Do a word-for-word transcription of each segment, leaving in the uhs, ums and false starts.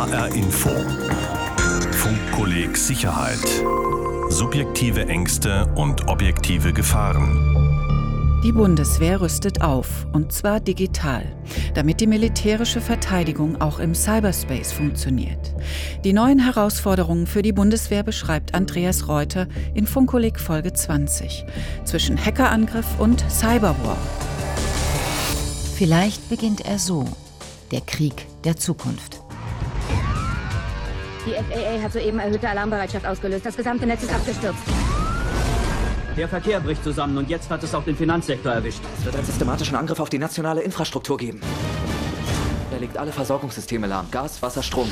H R Info. Funkkolleg Sicherheit. Subjektive Ängste und objektive Gefahren. Die Bundeswehr rüstet auf, und zwar digital, damit die militärische Verteidigung auch im Cyberspace funktioniert. Die neuen Herausforderungen für die Bundeswehr beschreibt Andreas Reuter in Funkkolleg Folge zwanzig. Zwischen Hackerangriff und Cyberwar. Vielleicht beginnt er so: der Krieg der Zukunft. Die F A A hat soeben erhöhte Alarmbereitschaft ausgelöst. Das gesamte Netz ist abgestürzt. Der Verkehr bricht zusammen und jetzt hat es auch den Finanzsektor erwischt. Es wird einen systematischen Angriff auf die nationale Infrastruktur geben. Er legt alle Versorgungssysteme lahm. Gas, Wasser, Strom.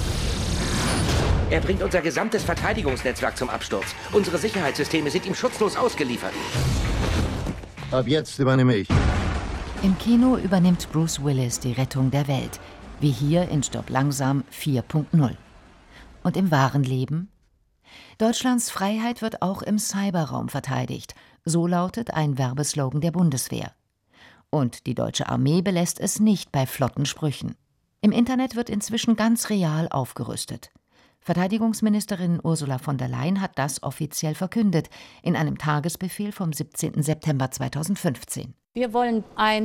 Er bringt unser gesamtes Verteidigungsnetzwerk zum Absturz. Unsere Sicherheitssysteme sind ihm schutzlos ausgeliefert. Ab jetzt übernehme ich. Im Kino übernimmt Bruce Willis die Rettung der Welt, wie hier in Stirb langsam vier Punkt null. Und im wahren Leben? Deutschlands Freiheit wird auch im Cyberraum verteidigt, so lautet ein Werbeslogan der Bundeswehr. Und die deutsche Armee belässt es nicht bei flotten Sprüchen. Im Internet wird inzwischen ganz real aufgerüstet. Verteidigungsministerin Ursula von der Leyen hat das offiziell verkündet, in einem Tagesbefehl vom siebzehnten September zweitausendfünfzehn. Wir wollen ein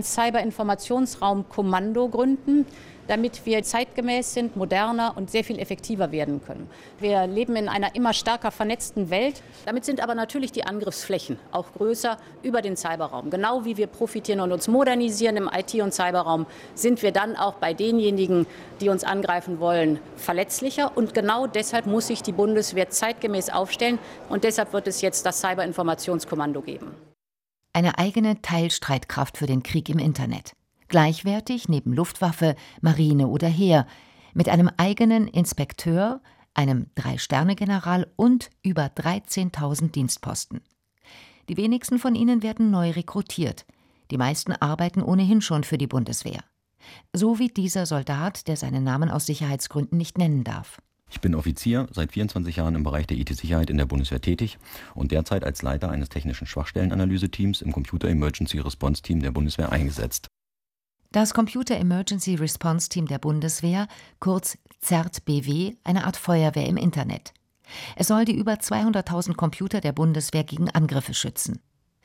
Cyber-Informationsraum-Kommando gründen, damit wir zeitgemäß sind, moderner und sehr viel effektiver werden können. Wir leben in einer immer stärker vernetzten Welt. Damit sind aber natürlich die Angriffsflächen auch größer über den Cyberraum. Genau wie wir profitieren und uns modernisieren im I T- und Cyberraum, sind wir dann auch bei denjenigen, die uns angreifen wollen, verletzlicher. Und genau deshalb muss sich die Bundeswehr zeitgemäß aufstellen. Und deshalb wird es jetzt das Cyber-Informationskommando geben. Eine eigene Teilstreitkraft für den Krieg im Internet. Gleichwertig neben Luftwaffe, Marine oder Heer, mit einem eigenen Inspekteur, einem Drei-Sterne-General und über dreizehntausend Dienstposten. Die wenigsten von ihnen werden neu rekrutiert. Die meisten arbeiten ohnehin schon für die Bundeswehr. So wie dieser Soldat, der seinen Namen aus Sicherheitsgründen nicht nennen darf. Ich bin Offizier, seit vierundzwanzig Jahren im Bereich der I T-Sicherheit in der Bundeswehr tätig und derzeit als Leiter eines technischen Schwachstellenanalyse-Teams im Computer Emergency Response Team der Bundeswehr eingesetzt. Das Computer Emergency Response Team der Bundeswehr, kurz C E R T B W, eine Art Feuerwehr im Internet. Es soll die über zweihunderttausend Computer der Bundeswehr gegen Angriffe schützen.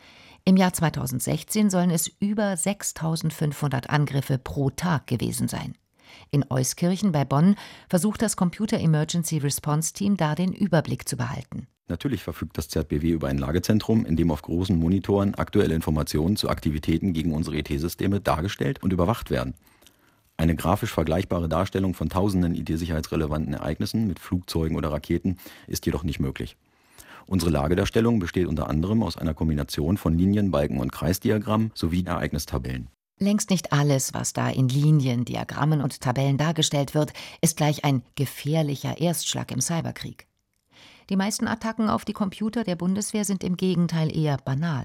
Im Jahr zweitausendsechzehn sollen es über sechstausendfünfhundert Angriffe pro Tag gewesen sein. In Euskirchen bei Bonn versucht das Computer Emergency Response Team da den Überblick zu behalten. Natürlich verfügt das C E R T B W über ein Lagezentrum, in dem auf großen Monitoren aktuelle Informationen zu Aktivitäten gegen unsere I T-Systeme dargestellt und überwacht werden. Eine grafisch vergleichbare Darstellung von tausenden I T-sicherheitsrelevanten Ereignissen mit Flugzeugen oder Raketen ist jedoch nicht möglich. Unsere Lagedarstellung besteht unter anderem aus einer Kombination von Linien-, Balken- und Kreisdiagrammen sowie Ereignistabellen. Längst nicht alles, was da in Linien, Diagrammen und Tabellen dargestellt wird, ist gleich ein gefährlicher Erstschlag im Cyberkrieg. Die meisten Attacken auf die Computer der Bundeswehr sind im Gegenteil eher banal.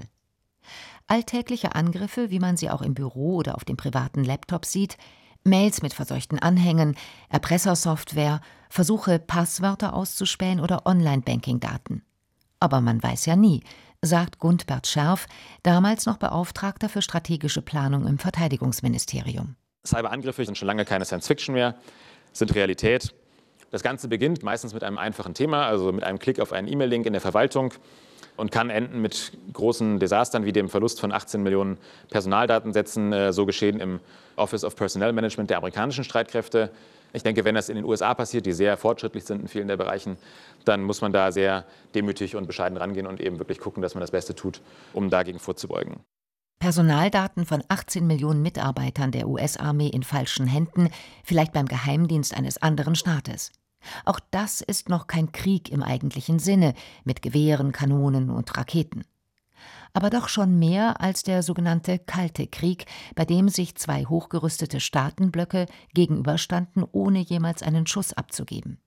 Alltägliche Angriffe, wie man sie auch im Büro oder auf dem privaten Laptop sieht, Mails mit verseuchten Anhängen, Erpressersoftware, Versuche, Passwörter auszuspähen oder Online-Banking-Daten. Aber man weiß ja nie, sagt Gundbert Scherf, damals noch Beauftragter für strategische Planung im Verteidigungsministerium. Cyberangriffe sind schon lange keine Science-Fiction mehr, sind Realität. Das Ganze beginnt meistens mit einem einfachen Thema, also mit einem Klick auf einen E-Mail-Link in der Verwaltung und kann enden mit großen Desastern wie dem Verlust von achtzehn Millionen Personaldatensätzen, so geschehen im Office of Personnel Management der amerikanischen Streitkräfte. Ich denke, wenn das in den U S A passiert, die sehr fortschrittlich sind in vielen der Bereichen, dann muss man da sehr demütig und bescheiden rangehen und eben wirklich gucken, dass man das Beste tut, um dagegen vorzubeugen. Personaldaten von achtzehn Millionen Mitarbeitern der U S-Armee in falschen Händen, vielleicht beim Geheimdienst eines anderen Staates. Auch das ist noch kein Krieg im eigentlichen Sinne, mit Gewehren, Kanonen und Raketen. Aber doch schon mehr als der sogenannte Kalte Krieg, bei dem sich zwei hochgerüstete Staatenblöcke gegenüberstanden, ohne jemals einen Schuss abzugeben.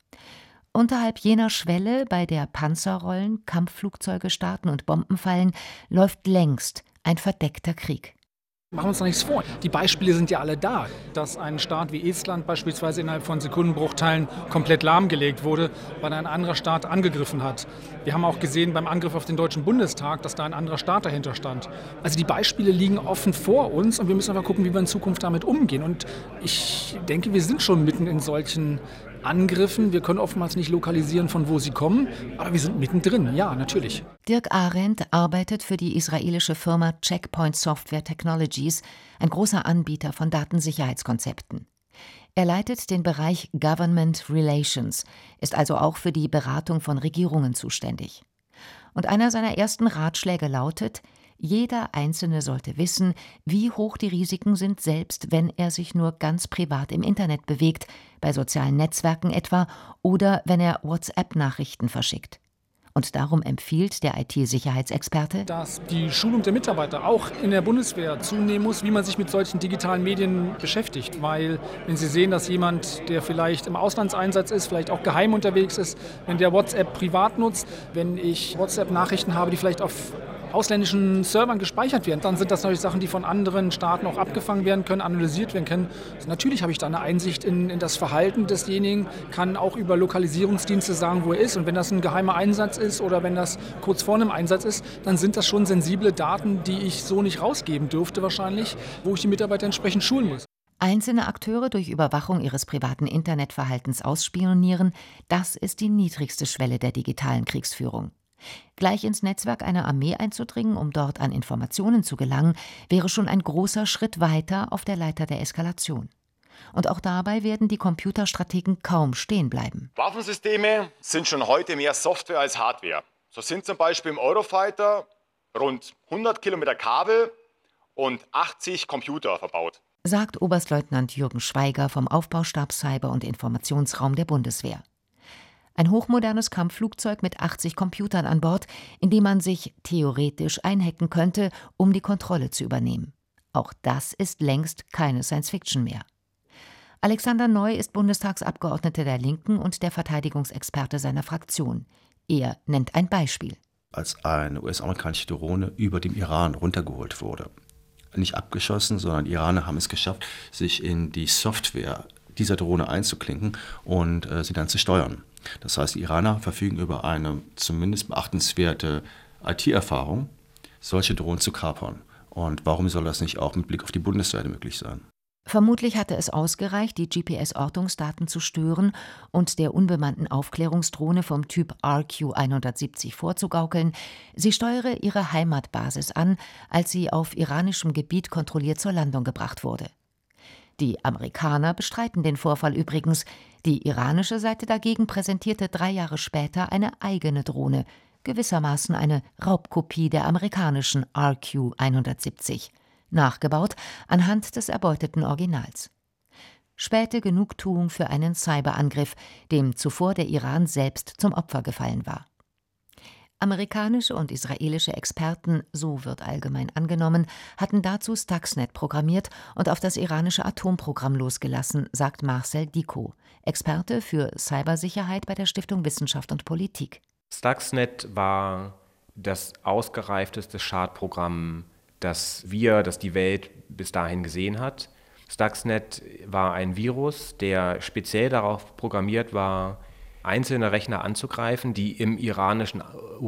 Unterhalb jener Schwelle, bei der Panzer rollen, Kampfflugzeuge starten und Bomben fallen, läuft längst ein verdeckter Krieg. Machen wir uns da nichts vor. Die Beispiele sind ja alle da, dass ein Staat wie Estland beispielsweise innerhalb von Sekundenbruchteilen komplett lahmgelegt wurde, weil ein anderer Staat angegriffen hat. Wir haben auch gesehen beim Angriff auf den Deutschen Bundestag, dass da ein anderer Staat dahinter stand. Also die Beispiele liegen offen vor uns und wir müssen einfach gucken, wie wir in Zukunft damit umgehen. Und ich denke, wir sind schon mitten in solchen Angriffen. Wir können oftmals nicht lokalisieren, von wo sie kommen, aber wir sind mittendrin, ja, natürlich. Dirk Arendt arbeitet für die israelische Firma Checkpoint Software Technologies, ein großer Anbieter von Datensicherheitskonzepten. Er leitet den Bereich Government Relations, ist also auch für die Beratung von Regierungen zuständig. Und einer seiner ersten Ratschläge lautet: Jeder Einzelne sollte wissen, wie hoch die Risiken sind, selbst wenn er sich nur ganz privat im Internet bewegt, bei sozialen Netzwerken etwa, oder wenn er WhatsApp-Nachrichten verschickt. Und darum empfiehlt der I T-Sicherheitsexperte, dass die Schulung der Mitarbeiter auch in der Bundeswehr zunehmen muss, wie man sich mit solchen digitalen Medien beschäftigt. Weil, wenn Sie sehen, dass jemand, der vielleicht im Auslandseinsatz ist, vielleicht auch geheim unterwegs ist, wenn der WhatsApp privat nutzt, wenn ich WhatsApp-Nachrichten habe, die vielleicht auf ausländischen Servern gespeichert werden, dann sind das natürlich Sachen, die von anderen Staaten auch abgefangen werden können, analysiert werden können. Also natürlich habe ich da eine Einsicht in, in das Verhalten desjenigen, kann auch über Lokalisierungsdienste sagen, wo er ist. Und wenn das ein geheimer Einsatz ist oder wenn das kurz vor einem Einsatz ist, dann sind das schon sensible Daten, die ich so nicht rausgeben dürfte wahrscheinlich, wo ich die Mitarbeiter entsprechend schulen muss. Einzelne Akteure durch Überwachung ihres privaten Internetverhaltens ausspionieren, das ist die niedrigste Schwelle der digitalen Kriegsführung. Gleich ins Netzwerk einer Armee einzudringen, um dort an Informationen zu gelangen, wäre schon ein großer Schritt weiter auf der Leiter der Eskalation. Und auch dabei werden die Computerstrategen kaum stehen bleiben. Waffensysteme sind schon heute mehr Software als Hardware. So sind zum Beispiel im Eurofighter rund hundert Kilometer Kabel und achtzig Computer verbaut, sagt Oberstleutnant Jürgen Schweiger vom Aufbaustab Cyber- und Informationsraum der Bundeswehr. Ein hochmodernes Kampfflugzeug mit achtzig Computern an Bord, in dem man sich theoretisch einhacken könnte, um die Kontrolle zu übernehmen. Auch das ist längst keine Science-Fiction mehr. Alexander Neu ist Bundestagsabgeordneter der Linken und der Verteidigungsexperte seiner Fraktion. Er nennt ein Beispiel. Als eine U S-amerikanische Drohne über dem Iran runtergeholt wurde. Nicht abgeschossen, sondern die Iraner haben es geschafft, sich in die Software dieser Drohne einzuklinken und äh, sie dann zu steuern. Das heißt, die Iraner verfügen über eine zumindest beachtenswerte I T-Erfahrung, solche Drohnen zu kapern. Und warum soll das nicht auch mit Blick auf die Bundeswehr möglich sein? Vermutlich hatte es ausgereicht, die G P S-Ortungsdaten zu stören und der unbemannten Aufklärungsdrohne vom Typ R Q hundertsiebzig vorzugaukeln, sie steuere ihre Heimatbasis an, als sie auf iranischem Gebiet kontrolliert zur Landung gebracht wurde. Die Amerikaner bestreiten den Vorfall übrigens. Die iranische Seite dagegen präsentierte drei Jahre später eine eigene Drohne, gewissermaßen eine Raubkopie der amerikanischen R Q hundertsiebzig, nachgebaut anhand des erbeuteten Originals. Späte Genugtuung für einen Cyberangriff, dem zuvor der Iran selbst zum Opfer gefallen war. Amerikanische und israelische Experten, so wird allgemein angenommen, hatten dazu Stuxnet programmiert und auf das iranische Atomprogramm losgelassen, sagt Marcel Dicot, Experte für Cybersicherheit bei der Stiftung Wissenschaft und Politik. Stuxnet war das ausgereifteste Schadprogramm, das wir, das die Welt bis dahin gesehen hat. Stuxnet war ein Virus, der speziell darauf programmiert war, einzelne Rechner anzugreifen, die im iranischen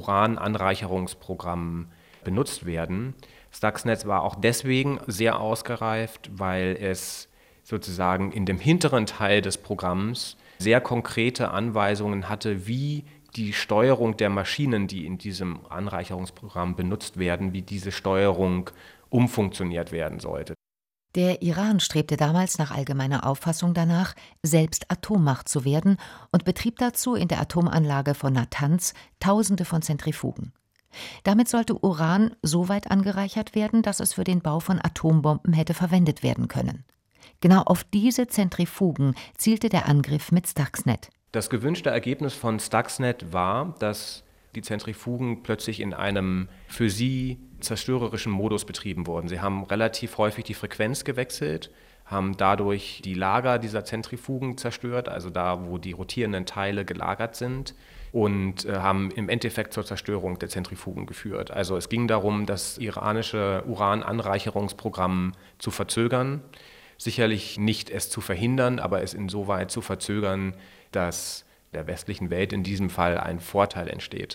Urananreicherungsprogramm benutzt werden. Stuxnet war auch deswegen sehr ausgereift, weil es sozusagen in dem hinteren Teil des Programms sehr konkrete Anweisungen hatte, wie die Steuerung der Maschinen, die in diesem Anreicherungsprogramm benutzt werden, wie diese Steuerung umfunktioniert werden sollte. Der Iran strebte damals nach allgemeiner Auffassung danach, selbst Atommacht zu werden und betrieb dazu in der Atomanlage von Natanz Tausende von Zentrifugen. Damit sollte Uran so weit angereichert werden, dass es für den Bau von Atombomben hätte verwendet werden können. Genau auf diese Zentrifugen zielte der Angriff mit Stuxnet. Das gewünschte Ergebnis von Stuxnet war, dass die Zentrifugen plötzlich in einem für sie zerstörerischen Modus betrieben wurden. Sie haben relativ häufig die Frequenz gewechselt, haben dadurch die Lager dieser Zentrifugen zerstört, also da, wo die rotierenden Teile gelagert sind, und äh, haben im Endeffekt zur Zerstörung der Zentrifugen geführt. Also es ging darum, das iranische Urananreicherungsprogramm zu verzögern, sicherlich nicht es zu verhindern, aber es insoweit zu verzögern, dass der westlichen Welt in diesem Fall ein Vorteil entsteht.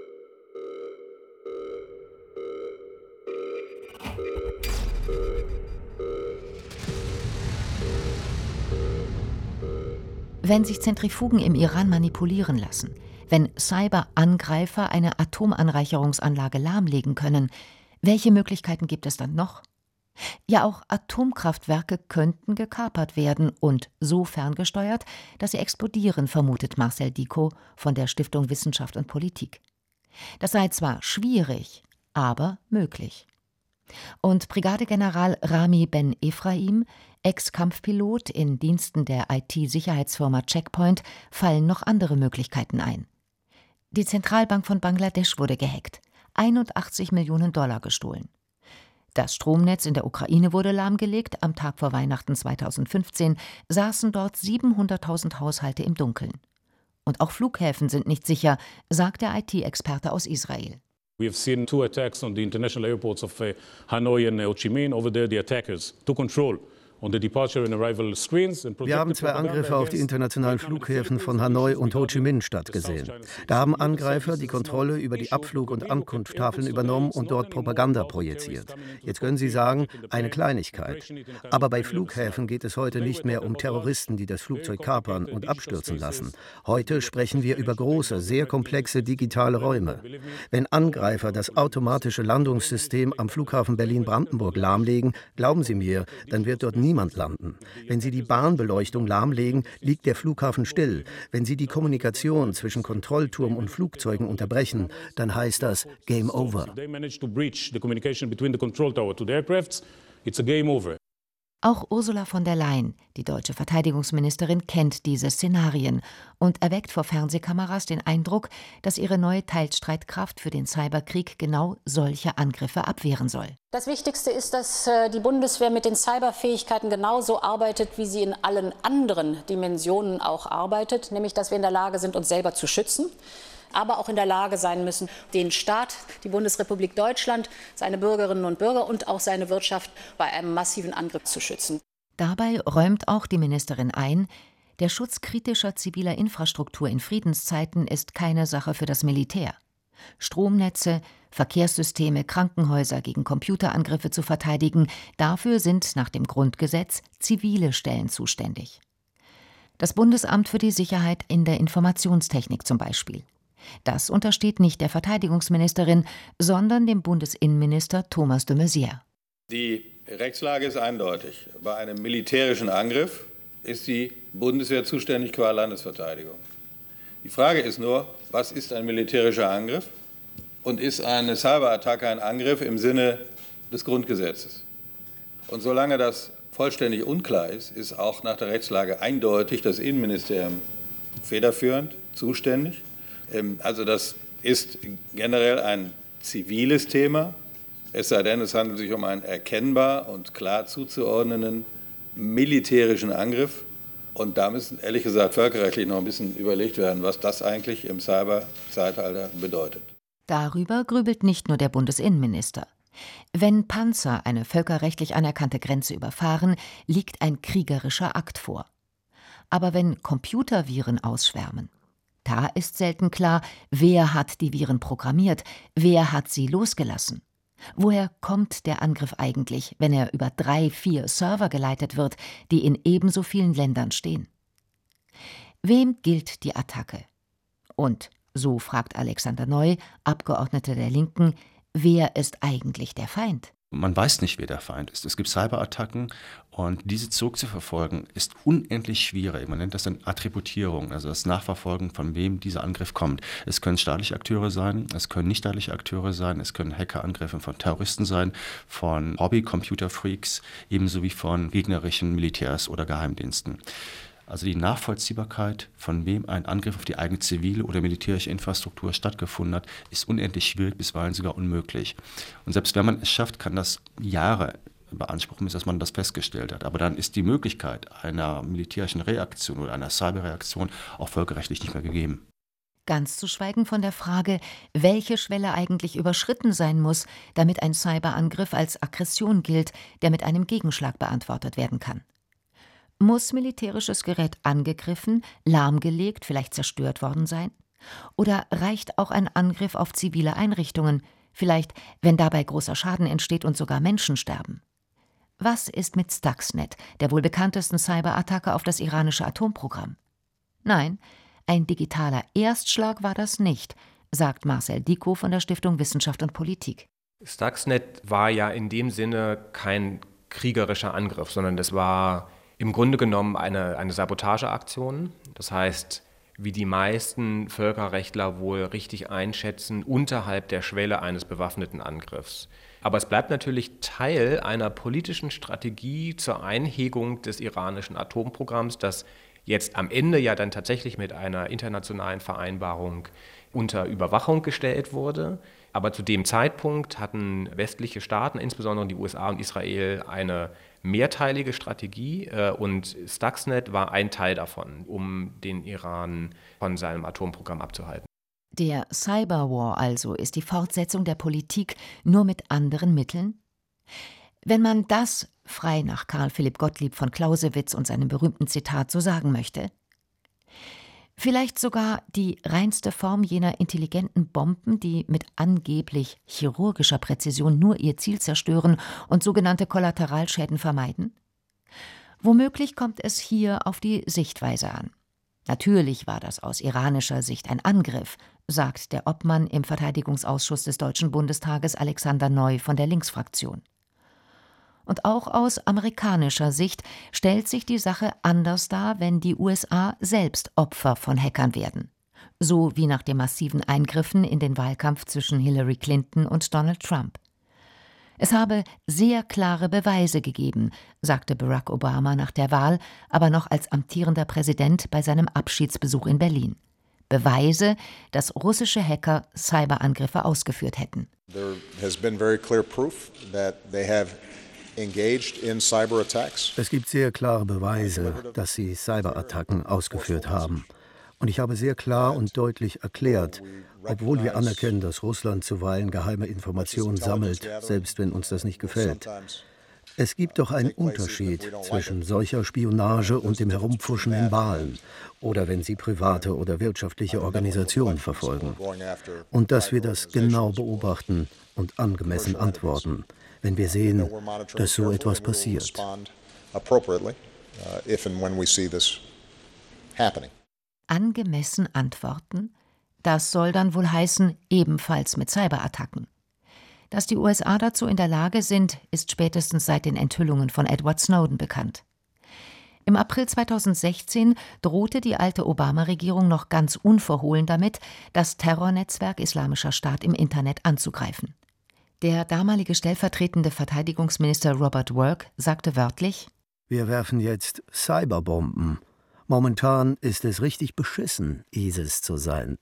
Wenn sich Zentrifugen im Iran manipulieren lassen, wenn Cyberangreifer eine Atomanreicherungsanlage lahmlegen können, welche Möglichkeiten gibt es dann noch? Ja, auch Atomkraftwerke könnten gekapert werden und so ferngesteuert, dass sie explodieren, vermutet Marcel Dicot von der Stiftung Wissenschaft und Politik. Das sei zwar schwierig, aber möglich. Und Brigadegeneral Rami Ben Ephraim, Ex-Kampfpilot in Diensten der I T-Sicherheitsfirma Checkpoint, fallen noch andere Möglichkeiten ein. Die Zentralbank von Bangladesch wurde gehackt, einundachtzig Millionen Dollar gestohlen. Das Stromnetz in der Ukraine wurde lahmgelegt, am Tag vor Weihnachten zweitausendfünfzehn saßen dort siebenhunderttausend Haushalte im Dunkeln. Und auch Flughäfen sind nicht sicher, sagt der I T-Experte aus Israel. We have seen two attacks on the international airports of uh, Hanoi and Ho Chi Minh. Over there, the attackers took control. Wir haben zwei Angriffe auf die internationalen Flughäfen von Hanoi und Ho Chi Minh Stadt gesehen. Da haben Angreifer die Kontrolle über die Abflug- und Ankunftstafeln übernommen und dort Propaganda projiziert. Jetzt können Sie sagen, eine Kleinigkeit. Aber bei Flughäfen geht es heute nicht mehr um Terroristen, die das Flugzeug kapern und abstürzen lassen. Heute sprechen wir über große, sehr komplexe digitale Räume. Wenn Angreifer das automatische Landungssystem am Flughafen Berlin-Brandenburg lahmlegen, glauben Sie mir, dann wird dort niemand landen. Wenn Sie die Bahnbeleuchtung lahmlegen, liegt der Flughafen still. Wenn Sie die Kommunikation zwischen Kontrollturm und Flugzeugen unterbrechen, dann heißt das Game Over. Auch Ursula von der Leyen, die deutsche Verteidigungsministerin, kennt diese Szenarien und erweckt vor Fernsehkameras den Eindruck, dass ihre neue Teilstreitkraft für den Cyberkrieg genau solche Angriffe abwehren soll. Das Wichtigste ist, dass die Bundeswehr mit den Cyberfähigkeiten genauso arbeitet, wie sie in allen anderen Dimensionen auch arbeitet, nämlich dass wir in der Lage sind, uns selber zu schützen, aber auch in der Lage sein müssen, den Staat, die Bundesrepublik Deutschland, seine Bürgerinnen und Bürger und auch seine Wirtschaft bei einem massiven Angriff zu schützen. Dabei räumt auch die Ministerin ein, der Schutz kritischer ziviler Infrastruktur in Friedenszeiten ist keine Sache für das Militär. Stromnetze, Verkehrssysteme, Krankenhäuser gegen Computerangriffe zu verteidigen, dafür sind nach dem Grundgesetz zivile Stellen zuständig. Das Bundesamt für die Sicherheit in der Informationstechnik zum Beispiel. Das untersteht nicht der Verteidigungsministerin, sondern dem Bundesinnenminister Thomas de Maizière. Die Rechtslage ist eindeutig. Bei einem militärischen Angriff ist die Bundeswehr zuständig qua Landesverteidigung. Die Frage ist nur, was ist ein militärischer Angriff und ist eine Cyberattacke ein Angriff im Sinne des Grundgesetzes? Und solange das vollständig unklar ist, ist auch nach der Rechtslage eindeutig das Innenministerium federführend zuständig. Also das ist generell ein ziviles Thema, es sei denn, es handelt sich um einen erkennbar und klar zuzuordnenden militärischen Angriff. Und da müssen, ehrlich gesagt, völkerrechtlich noch ein bisschen überlegt werden, was das eigentlich im Cyber-Zeitalter bedeutet. Darüber grübelt nicht nur der Bundesinnenminister. Wenn Panzer eine völkerrechtlich anerkannte Grenze überfahren, liegt ein kriegerischer Akt vor. Aber wenn Computerviren ausschwärmen, da ist selten klar, wer hat die Viren programmiert, wer hat sie losgelassen. Woher kommt der Angriff eigentlich, wenn er über drei, vier Server geleitet wird, die in ebenso vielen Ländern stehen? Wem gilt die Attacke? Und, so fragt Alexander Neu, Abgeordneter der Linken, wer ist eigentlich der Feind? Man weiß nicht, wer der Feind ist. Es gibt Cyberattacken und diese zurückzuverfolgen ist unendlich schwierig. Man nennt das dann Attributierung, also das Nachverfolgen, von wem dieser Angriff kommt. Es können staatliche Akteure sein, es können nichtstaatliche Akteure sein, es können Hackerangriffe von Terroristen sein, von Hobby-Computer-Freaks, ebenso wie von gegnerischen Militärs oder Geheimdiensten. Also die Nachvollziehbarkeit, von wem ein Angriff auf die eigene zivile oder militärische Infrastruktur stattgefunden hat, ist unendlich schwierig, bisweilen sogar unmöglich. Und selbst wenn man es schafft, kann das Jahre beanspruchen müssen, dass man das festgestellt hat. Aber dann ist die Möglichkeit einer militärischen Reaktion oder einer Cyberreaktion auch völkerrechtlich nicht mehr gegeben. Ganz zu schweigen von der Frage, welche Schwelle eigentlich überschritten sein muss, damit ein Cyberangriff als Aggression gilt, der mit einem Gegenschlag beantwortet werden kann. Muss militärisches Gerät angegriffen, lahmgelegt, vielleicht zerstört worden sein? Oder reicht auch ein Angriff auf zivile Einrichtungen, vielleicht, wenn dabei großer Schaden entsteht und sogar Menschen sterben? Was ist mit Stuxnet, der wohl bekanntesten Cyberattacke auf das iranische Atomprogramm? Nein, ein digitaler Erstschlag war das nicht, sagt Marcel Dicot von der Stiftung Wissenschaft und Politik. Stuxnet war ja in dem Sinne kein kriegerischer Angriff, sondern das war im Grunde genommen eine, eine Sabotageaktion. Das heißt, wie die meisten Völkerrechtler wohl richtig einschätzen, unterhalb der Schwelle eines bewaffneten Angriffs. Aber es bleibt natürlich Teil einer politischen Strategie zur Einhegung des iranischen Atomprogramms, das jetzt am Ende ja dann tatsächlich mit einer internationalen Vereinbarung unter Überwachung gestellt wurde. Aber zu dem Zeitpunkt hatten westliche Staaten, insbesondere die U S A und Israel, eine mehrteilige Strategie und Stuxnet war ein Teil davon, um den Iran von seinem Atomprogramm abzuhalten. Der Cyberwar also ist die Fortsetzung der Politik, nur mit anderen Mitteln? Wenn man das frei nach Karl Philipp Gottlieb von Clausewitz und seinem berühmten Zitat so sagen möchte. Vielleicht sogar die reinste Form jener intelligenten Bomben, die mit angeblich chirurgischer Präzision nur ihr Ziel zerstören und sogenannte Kollateralschäden vermeiden? Womöglich kommt es hier auf die Sichtweise an. Natürlich war das aus iranischer Sicht ein Angriff, sagt der Obmann im Verteidigungsausschuss des Deutschen Bundestages Alexander Neu von der Linksfraktion. Und auch aus amerikanischer Sicht stellt sich die Sache anders dar, wenn die U S A selbst Opfer von Hackern werden. So wie nach den massiven Eingriffen in den Wahlkampf zwischen Hillary Clinton und Donald Trump. Es habe sehr klare Beweise gegeben, sagte Barack Obama nach der Wahl, aber noch als amtierender Präsident bei seinem Abschiedsbesuch in Berlin. Beweise, dass russische Hacker Cyberangriffe ausgeführt hätten. There has been very clear proof that they have Es gibt sehr klare Beweise, dass sie Cyberattacken ausgeführt haben. Und ich habe sehr klar und deutlich erklärt, obwohl wir anerkennen, dass Russland zuweilen geheime Informationen sammelt, selbst wenn uns das nicht gefällt. Es gibt doch einen Unterschied zwischen solcher Spionage und dem Herumpfuschen in Wahlen oder wenn sie private oder wirtschaftliche Organisationen verfolgen. Und dass wir das genau beobachten und angemessen antworten, wenn wir sehen, dass so etwas passiert. Angemessen antworten? Das soll dann wohl heißen, ebenfalls mit Cyberattacken. Dass die U S A dazu in der Lage sind, ist spätestens seit den Enthüllungen von Edward Snowden bekannt. Im April zweitausendsechzehn drohte die alte Obama-Regierung noch ganz unverhohlen damit, das Terrornetzwerk Islamischer Staat im Internet anzugreifen. Der damalige stellvertretende Verteidigungsminister Robert Work sagte wörtlich: Wir werfen jetzt Cyberbomben. Momentan ist es richtig beschissen, ISIS zu sein.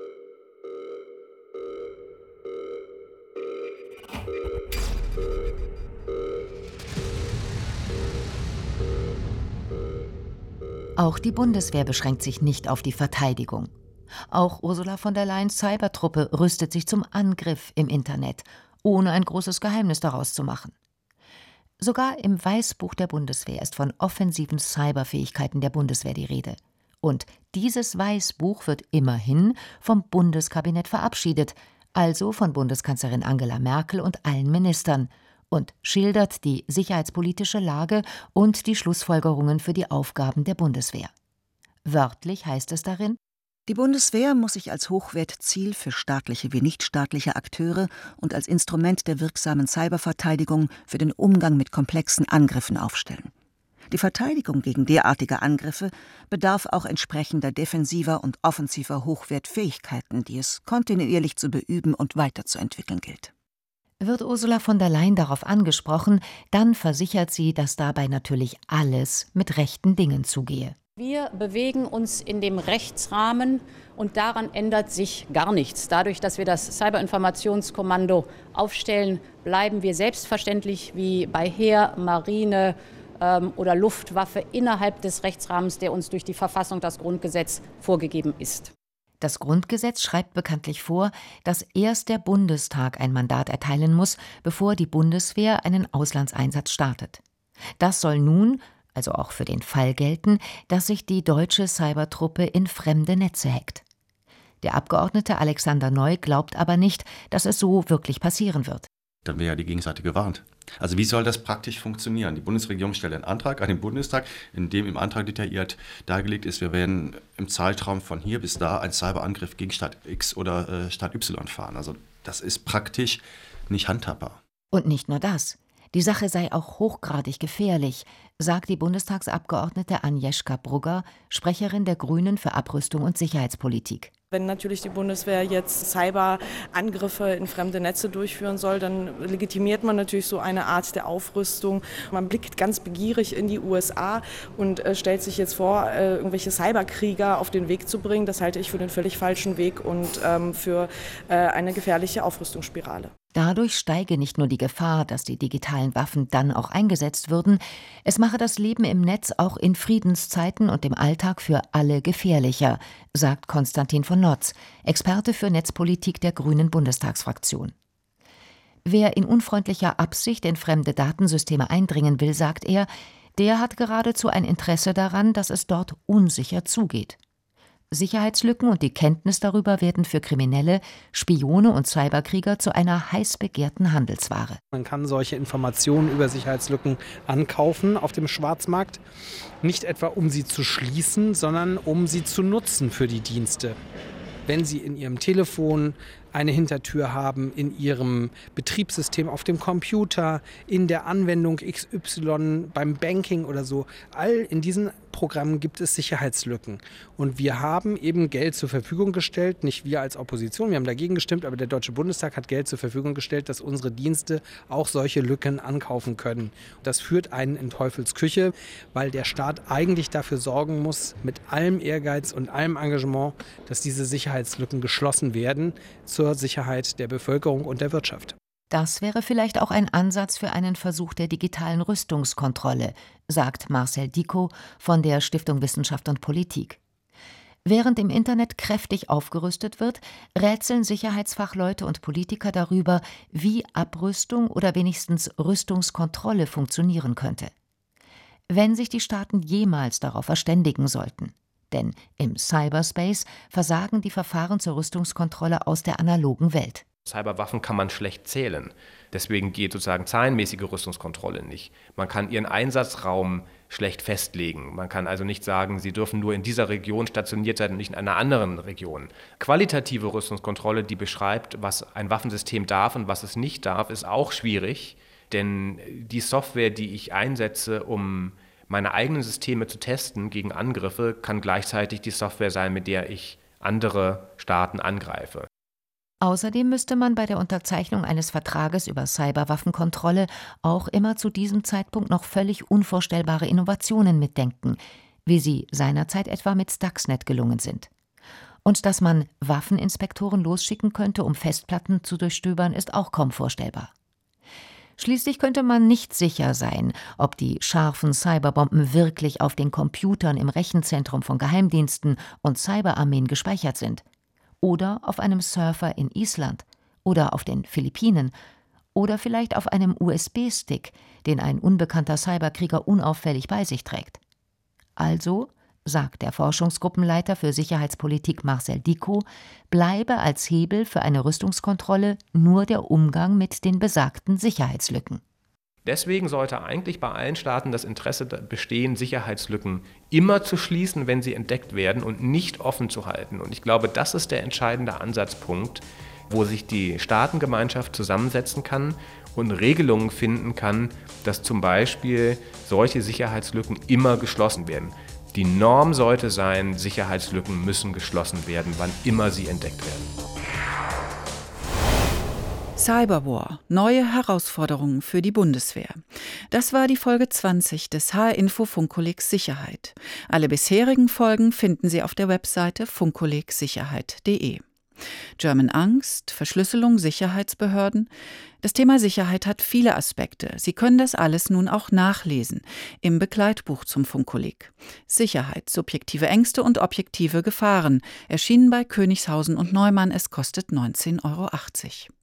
Auch die Bundeswehr beschränkt sich nicht auf die Verteidigung. Auch Ursula von der Leyens Cybertruppe rüstet sich zum Angriff im Internet, ohne ein großes Geheimnis daraus zu machen. Sogar im Weißbuch der Bundeswehr ist von offensiven Cyberfähigkeiten der Bundeswehr die Rede. Und dieses Weißbuch wird immerhin vom Bundeskabinett verabschiedet, also von Bundeskanzlerin Angela Merkel und allen Ministern, und schildert die sicherheitspolitische Lage und die Schlussfolgerungen für die Aufgaben der Bundeswehr. Wörtlich heißt es darin: Die Bundeswehr muss sich als Hochwertziel für staatliche wie nichtstaatliche Akteure und als Instrument der wirksamen Cyberverteidigung für den Umgang mit komplexen Angriffen aufstellen. Die Verteidigung gegen derartige Angriffe bedarf auch entsprechender defensiver und offensiver Hochwertfähigkeiten, die es kontinuierlich zu beüben und weiterzuentwickeln gilt. Wird Ursula von der Leyen darauf angesprochen, dann versichert sie, dass dabei natürlich alles mit rechten Dingen zugehe. Wir bewegen uns in dem Rechtsrahmen und daran ändert sich gar nichts. Dadurch, dass wir das Cyberinformationskommando aufstellen, bleiben wir selbstverständlich wie bei Heer, Marine ähm, oder Luftwaffe innerhalb des Rechtsrahmens, der uns durch die Verfassung, das Grundgesetz, vorgegeben ist. Das Grundgesetz schreibt bekanntlich vor, dass erst der Bundestag ein Mandat erteilen muss, bevor die Bundeswehr einen Auslandseinsatz startet. Das soll nun, also auch für den Fall gelten, dass sich die deutsche Cybertruppe in fremde Netze hackt. Der Abgeordnete Alexander Neu glaubt aber nicht, dass es so wirklich passieren wird. Dann wäre ja die Gegenseite gewarnt. Also wie soll das praktisch funktionieren? Die Bundesregierung stellt einen Antrag an den Bundestag, in dem im Antrag detailliert dargelegt ist, wir werden im Zeitraum von hier bis da einen Cyberangriff gegen Staat X oder äh, Staat Y fahren. Also das ist praktisch nicht handhabbar. Und nicht nur das. Die Sache sei auch hochgradig gefährlich, sagt die Bundestagsabgeordnete Agnieszka Brugger, Sprecherin der Grünen für Abrüstung und Sicherheitspolitik. Wenn natürlich die Bundeswehr jetzt Cyberangriffe in fremde Netze durchführen soll, dann legitimiert man natürlich so eine Art der Aufrüstung. Man blickt ganz begierig in die U S A und äh, stellt sich jetzt vor, äh, irgendwelche Cyberkrieger auf den Weg zu bringen. Das halte ich für den völlig falschen Weg und ähm, für äh, eine gefährliche Aufrüstungsspirale. Dadurch steige nicht nur die Gefahr, dass die digitalen Waffen dann auch eingesetzt würden, es mache das Leben im Netz auch in Friedenszeiten und im Alltag für alle gefährlicher, sagt Konstantin von Notz, Experte für Netzpolitik der Grünen Bundestagsfraktion. Wer in unfreundlicher Absicht in fremde Datensysteme eindringen will, sagt er, der hat geradezu ein Interesse daran, dass es dort unsicher zugeht. Sicherheitslücken und die Kenntnis darüber werden für Kriminelle, Spione und Cyberkrieger zu einer heiß begehrten Handelsware. Man kann solche Informationen über Sicherheitslücken ankaufen auf dem Schwarzmarkt, nicht etwa um sie zu schließen, sondern um sie zu nutzen für die Dienste. Wenn Sie in Ihrem Telefon eine Hintertür haben, in Ihrem Betriebssystem auf dem Computer, in der Anwendung X Y, beim Banking oder so, all in diesen Programmen gibt es Sicherheitslücken. Und wir haben eben Geld zur Verfügung gestellt, nicht wir als Opposition, wir haben dagegen gestimmt, aber der Deutsche Bundestag hat Geld zur Verfügung gestellt, dass unsere Dienste auch solche Lücken ankaufen können. Das führt einen in Teufelsküche, weil der Staat eigentlich dafür sorgen muss, mit allem Ehrgeiz und allem Engagement, dass diese Sicherheitslücken geschlossen werden zur Sicherheit der Bevölkerung und der Wirtschaft. Das wäre vielleicht auch ein Ansatz für einen Versuch der digitalen Rüstungskontrolle, sagt Marcel Dicot von der Stiftung Wissenschaft und Politik. Während im Internet kräftig aufgerüstet wird, rätseln Sicherheitsfachleute und Politiker darüber, wie Abrüstung oder wenigstens Rüstungskontrolle funktionieren könnte. Wenn sich die Staaten jemals darauf verständigen sollten. Denn im Cyberspace versagen die Verfahren zur Rüstungskontrolle aus der analogen Welt. Cyberwaffen kann man schlecht zählen. Deswegen geht sozusagen zahlenmäßige Rüstungskontrolle nicht. Man kann ihren Einsatzraum schlecht festlegen. Man kann also nicht sagen, sie dürfen nur in dieser Region stationiert sein und nicht in einer anderen Region. Qualitative Rüstungskontrolle, die beschreibt, was ein Waffensystem darf und was es nicht darf, ist auch schwierig. Denn die Software, die ich einsetze, um meine eigenen Systeme zu testen gegen Angriffe, kann gleichzeitig die Software sein, mit der ich andere Staaten angreife. Außerdem müsste man bei der Unterzeichnung eines Vertrages über Cyberwaffenkontrolle auch immer zu diesem Zeitpunkt noch völlig unvorstellbare Innovationen mitdenken, wie sie seinerzeit etwa mit Stuxnet gelungen sind. Und dass man Waffeninspektoren losschicken könnte, um Festplatten zu durchstöbern, ist auch kaum vorstellbar. Schließlich könnte man nicht sicher sein, ob die scharfen Cyberbomben wirklich auf den Computern im Rechenzentrum von Geheimdiensten und Cyberarmeen gespeichert sind. Oder auf einem Surfer in Island oder auf den Philippinen oder vielleicht auf einem U S B-Stick, den ein unbekannter Cyberkrieger unauffällig bei sich trägt. Also, sagt der Forschungsgruppenleiter für Sicherheitspolitik Marcel Dicot, bleibe als Hebel für eine Rüstungskontrolle nur der Umgang mit den besagten Sicherheitslücken. Deswegen sollte eigentlich bei allen Staaten das Interesse bestehen, Sicherheitslücken immer zu schließen, wenn sie entdeckt werden und nicht offen zu halten. Und ich glaube, das ist der entscheidende Ansatzpunkt, wo sich die Staatengemeinschaft zusammensetzen kann und Regelungen finden kann, dass zum Beispiel solche Sicherheitslücken immer geschlossen werden. Die Norm sollte sein, Sicherheitslücken müssen geschlossen werden, wann immer sie entdeckt werden. Cyberwar. Neue Herausforderungen für die Bundeswehr. Das war die Folge zwanzig des H R-Info Funkkollegs Sicherheit. Alle bisherigen Folgen finden Sie auf der Webseite funkkollegsicherheit punkt de. German Angst, Verschlüsselung, Sicherheitsbehörden. Das Thema Sicherheit hat viele Aspekte. Sie können das alles nun auch nachlesen im Begleitbuch zum Funkkolleg. Sicherheit, subjektive Ängste und objektive Gefahren, erschienen bei Königshausen und Neumann. Es kostet neunzehn Euro achtzig.